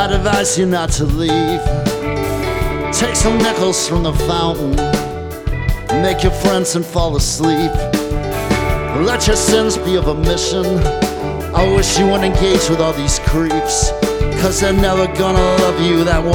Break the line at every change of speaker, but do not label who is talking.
I'd advise you not to leave. Take some nickels from the fountain, make your friends and fall asleep. Let your sins be of omission. I wish you wouldn't engage with all these creeps, 'cause they're never gonna love you that